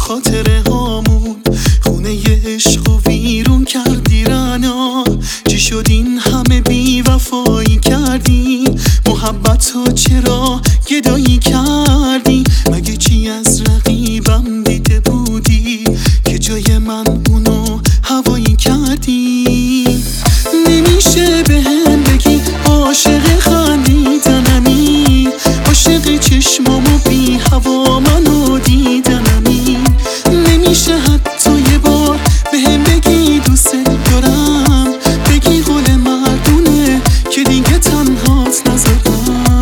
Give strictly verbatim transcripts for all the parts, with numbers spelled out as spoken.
خاطره هامون، خونه ی عشق و ویرون کردی رنا. چی شد این همه بی وفایی کردی؟ محبتو چرا گدایی کردی؟ مگه چی از رقیبم دیده بودی که جای من اونو هوایی کردی؟ نمیشه به هم بگی عاشق خندیدنمی، عاشق چشمامو بی هوا منو دیدنمی. نمیشه حتی یه بار به هم بگی دوست دارم، بگی قول مردونه که دیگه تنهات نذارم.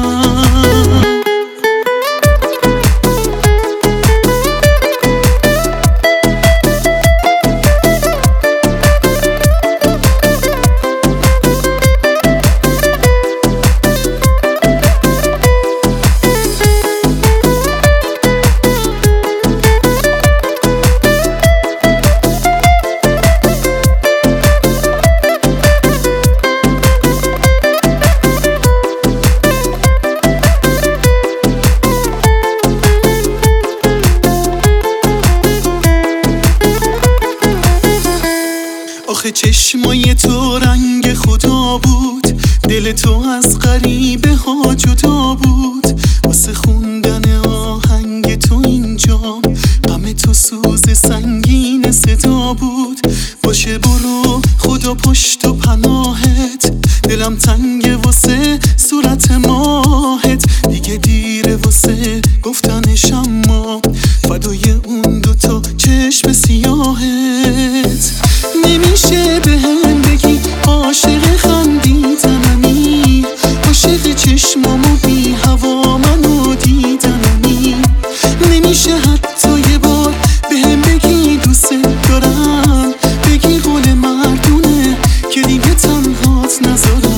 آخه چشمای تو رنگ خدا بود، دل تو از غریبه ها جدا بود. واسه خوندن آهنگ تو اینجا غم تو سوز سنگین صدا بود. باشه برو خدا پشت و پناهت، دلم تنگ واسه صورت ماهت. دیگه دیره واسه گفتنش اما فدای اون دوتا چشم سیاهت. نمیشه به هم بگی عاشق خندیدنمی، عاشق چشمامو بی هوا منو دیدنمی. نمیشه حتی یه بار به هم بگی دوست دارم، بگی قول مردونه که دیگه تنهات نذارم.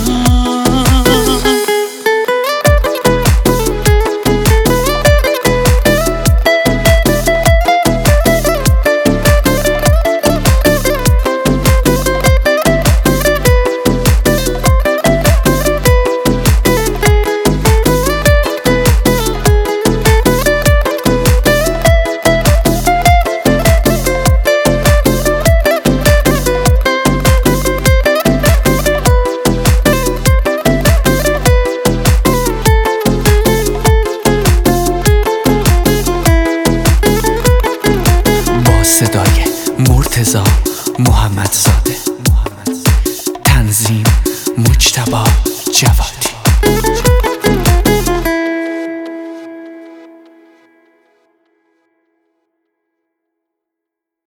صدای مرتضی محمدزاده، تنظیم مجتبی جواد.